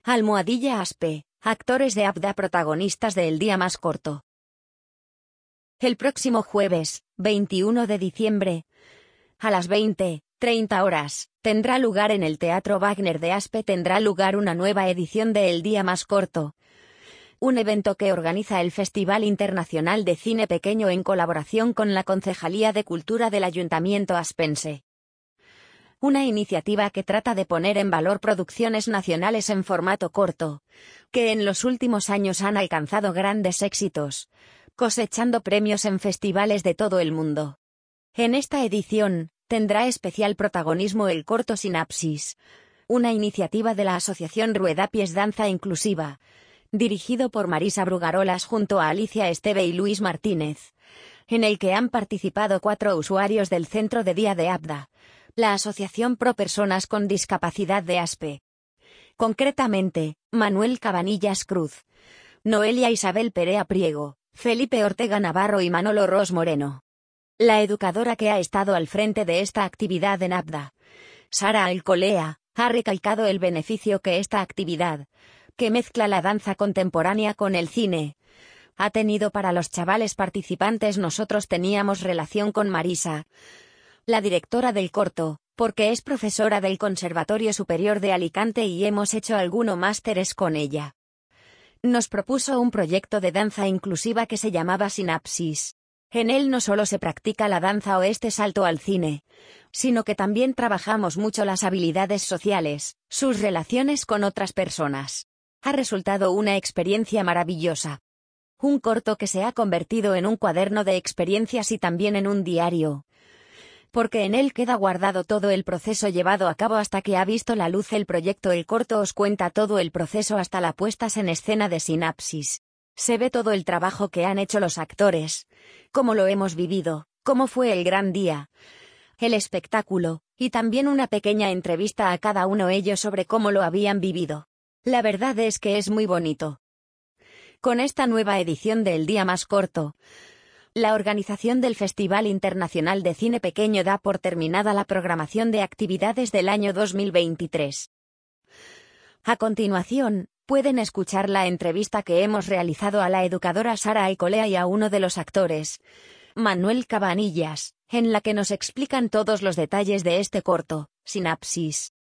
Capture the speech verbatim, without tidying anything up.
Almohadilla Aspe, actores de Abda protagonistas de El día más corto. El próximo jueves, veintiuno de diciembre, a las veinte treinta horas, tendrá lugar en el Teatro Wagner de Aspe tendrá lugar una nueva edición de El día más corto, un evento que organiza el Festival Internacional de Cine Pequeño en colaboración con la Concejalía de Cultura del Ayuntamiento aspense. Una iniciativa que trata de poner en valor producciones nacionales en formato corto, que en los últimos años han alcanzado grandes éxitos, cosechando premios en festivales de todo el mundo. En esta edición, tendrá especial protagonismo el corto Sinapsis, una iniciativa de la Asociación Ruedapiés Danza Inclusiva, dirigido por Marisa Brugarolas junto a Alicia Esteve y Luis Martínez, en el que han participado cuatro usuarios del Centro de Día de Abda, la Asociación Pro Personas con Discapacidad de Aspe. Concretamente, Manuel Cabanillas Cruz, Noelia Isabel Perea Priego, Felipe Ortega Navarro y Manolo Ros Moreno. La educadora que ha estado al frente de esta actividad en Abda, Sara Alcolea, ha recalcado el beneficio que esta actividad, que mezcla la danza contemporánea con el cine, ha tenido para los chavales participantes. Nosotros teníamos relación con Marisa, la directora del corto, porque es profesora del Conservatorio Superior de Alicante y hemos hecho algunos másteres con ella. Nos propuso un proyecto de danza inclusiva que se llamaba Sinapsis. En él no solo se practica la danza o este salto al cine, sino que también trabajamos mucho las habilidades sociales, sus relaciones con otras personas. Ha resultado una experiencia maravillosa. Un corto que se ha convertido en un cuaderno de experiencias y también en un diario, porque en él queda guardado todo el proceso llevado a cabo hasta que ha visto la luz el proyecto. El corto os cuenta todo el proceso hasta la puesta en escena de Sinapsis. Se ve todo el trabajo que han hecho los actores, cómo lo hemos vivido, cómo fue el gran día, el espectáculo, y también una pequeña entrevista a cada uno de ellos sobre cómo lo habían vivido. La verdad es que es muy bonito. Con esta nueva edición de El día más corto, la organización del Festival Internacional de Cine Pequeño da por terminada la programación de actividades del año dos mil veintitrés. A continuación, pueden escuchar la entrevista que hemos realizado a la educadora Sara Alcolea y a uno de los actores, Manuel Cabanillas, en la que nos explican todos los detalles de este corto, Sinapsis.